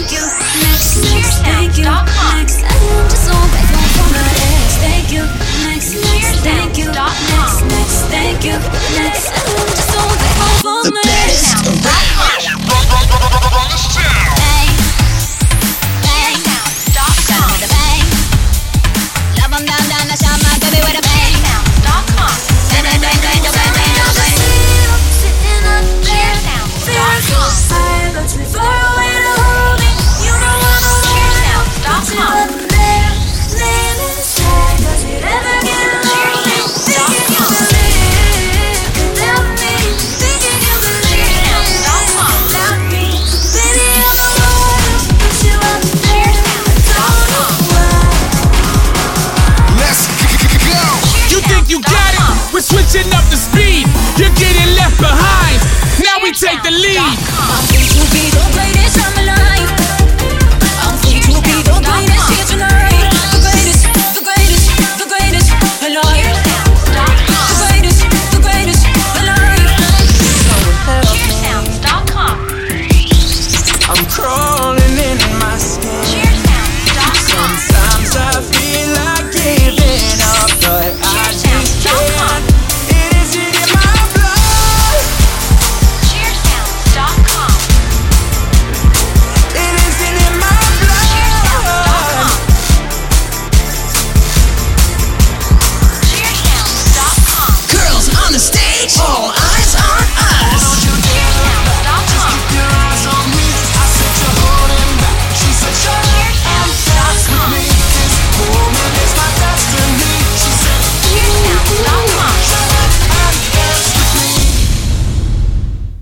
thank you. Next, thank you. Next, I am just so grateful for my ex. Thank you. Next, thank you. Next, thank you. Next, I am just so grateful for my ex. Switching up the speed, you're getting left behind. Now we take the lead.